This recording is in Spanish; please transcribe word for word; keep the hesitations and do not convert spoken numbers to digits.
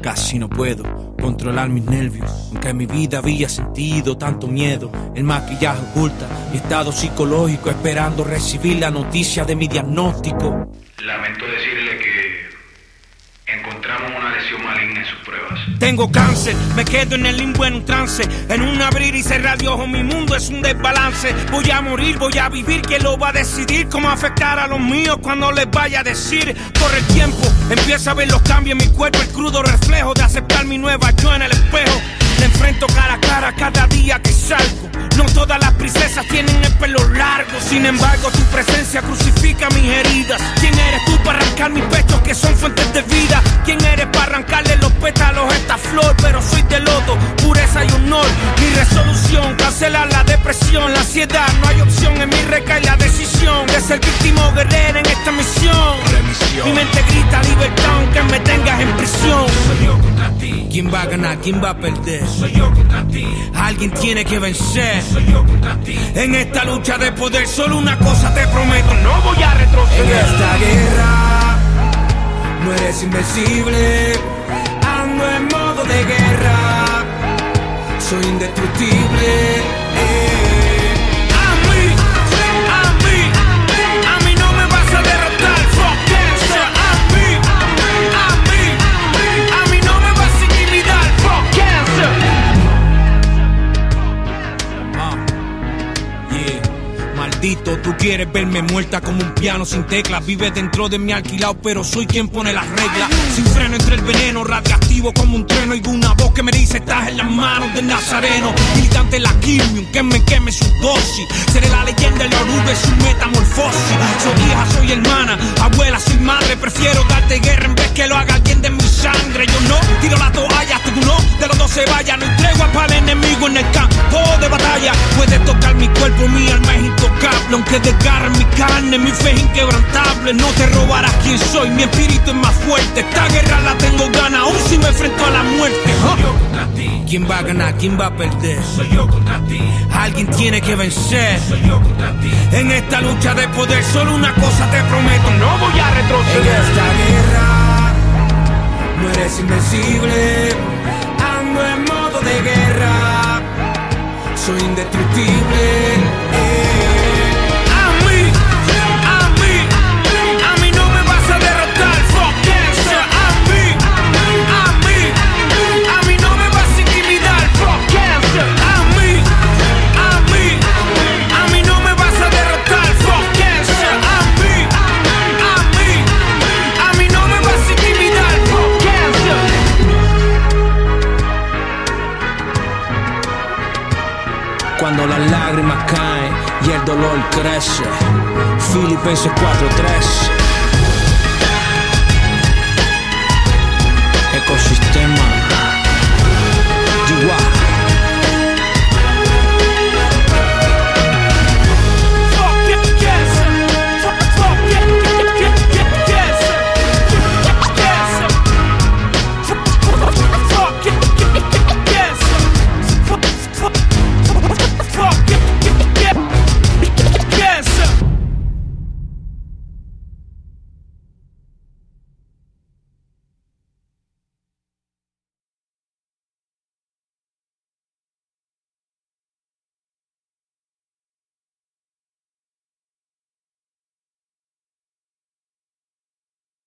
Casi no puedo controlar mis nervios, aunque en mi vida había sentido tanto miedo. El maquillaje oculta mi estado psicológico, esperando recibir la noticia de mi diagnóstico. Lamento decirle que encontramos una lesión maligna en sus pruebas. Tengo cáncer, me quedo en el limbo en un trance. En un abrir y cerrar de ojos mi mundo es un desbalance. Voy a morir, voy a vivir, ¿quién lo va a decidir? ¿Cómo afectar a los míos cuando les vaya a decir? Corre el tiempo, empiezo a ver los cambios en mi cuerpo, el crudo reflejo de aceptar mi nueva yo en el espejo. Le enfrento cara a cara cada día que salgo. No todas las princesas tienen el pelo largo. Sin embargo, tu presencia crucifica mis heridas. ¿Quién eres tú para arrancar mis pechos que son fuentes de vida? ¿Quién eres para arrancarle los pétalos a esta flor? Pero soy de lodo, pureza y honor. Mi resolución, cancelar la depresión, la ansiedad. No hay opción, en mí recae la decisión de ser víctima o guerrera en esta misión. Remisión. Mi mente grita libertad aunque me tengas en prisión. Soy yo contra ti. ¿Quién va a ganar? ¿Quién va a perder? Soy yo contra ti. Alguien tiene que vencer. Soy yo contra ti. En esta lucha de poder solo una cosa te prometo, no voy a retroceder. En esta guerra no eres invencible. Ando en modo de guerra, soy indestructible. eh. A mí, a mí, a mí no me vas a derrotar. Fuck cancer. A mí, a mí, a mí no me vas a intimidar. Fuck cancer. Ah, yeah. Maldito, tú quieres verme muerta como un piano sin teclas. Vive dentro de mi alquilado, pero soy quien pone las reglas. Sin freno entre el veneno, radioactivo como un trueno. Oigo una voz que me dice, estás en las manos del Nazareno. Militante la quimio, que me queme su dosis. Seré la leyenda, el oruga y su metamorfosis. Soy hija, soy hermana, abuela, soy madre. Prefiero darte guerra en vez que lo haga alguien de mi sangre. Yo no tiro la toalla, tú no, de los dos se vaya. No hay tregua para el enemigo en el campo de batalla. Puedes tocar mi cuerpo, mi alma es intocable. Aunque desgarre mi carne, mi fe es inquebrantable. No te robarás quién soy, mi espíritu es más fuerte. Esta guerra la tengo gana, aún si me enfrento a la muerte. Soy yo contra ti. ¿Quién va a ganar? ¿Quién va a perder? Soy yo contra ti. Alguien tiene que vencer. Soy yo contra ti. En esta lucha de poder solo una cosa te prometo, no voy a En retroceder. esta guerra no eres invencible. Ando en modo de guerra, soy indestructible. eh. A mí, a mí, a mí no me vas a derrotar. Fuck cancer. A mí, a mí, a mí no me vas a intimidar. Fuck cancer. A mí, a mí, a mí no me vas a derrotar. Fuck cancer. A mí, a mí, a mí no me vas a intimidar. Fuck cancer. Cuando las lágrimas caen y el dolor crece, Filipenses cuatro tres. Ecosistema.